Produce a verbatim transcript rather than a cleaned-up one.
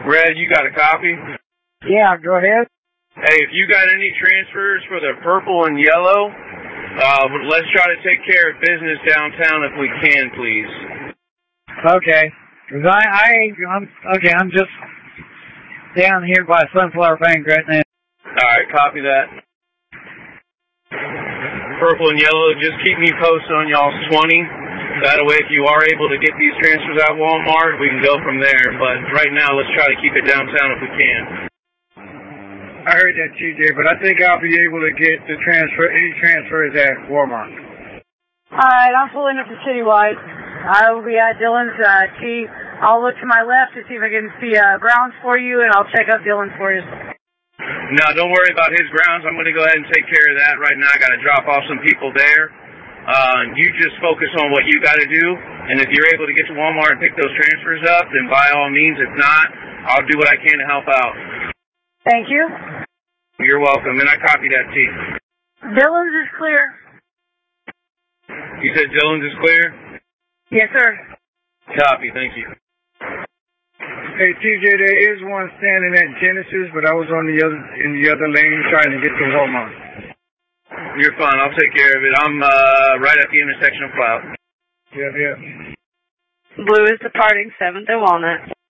Red, you got a copy? Yeah, go ahead. Hey, if you got any transfers for the purple and yellow, uh, let's try to take care of business downtown if we can, please. Okay. Cause I, I, I'm, okay, I'm just down here by Sunflower Bank right now. Alright, copy that. Purple and yellow, just keep me posted on y'all's twenty. That way, if you are able to get these transfers at Walmart, we can go from there. But right now, let's try to keep it downtown if we can. I heard that, T J, but I think I'll be able to get the transfer, any transfers at Walmart. Alright, I'm pulling up to Citywide. I will be at Dylan's, uh, T. I'll look to my left to see if I can see, uh, grounds for you, and I'll check up Dylan's for you. No, don't worry about his grounds. I'm going to go ahead and take care of that right now. I got to drop off some people there. Uh, you just focus on what you got to do, and if you're able to get to Walmart and pick those transfers up, then by all means. If not, I'll do what I can to help out. Thank you. You're welcome, and I copy that, T. Dylan's is clear. You said Dylan's is clear? Yes, sir. Copy, thank you. Hey, T J, there is one standing at Genesis, but I was on the other in the other lane trying to get to Walmart. You're fine. I'll take care of it. I'm uh, right at the intersection of Cloud. Yeah, yeah. Blue is departing seventh and Walnut.